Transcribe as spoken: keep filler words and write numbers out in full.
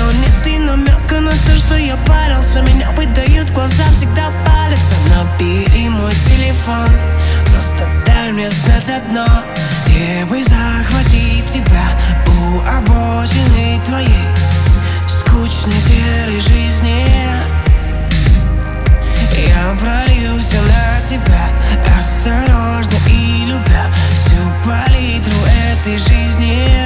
но нет и намека на то, что я парился. Меня выдают глаза, всегда палятся. Набери мой телефон, просто дай мне знать одно: где бы захватить тебя у обочины твоей скучной серой жизни. Я пролью все на тебя, осторожно и любя всю палитру этой жизни.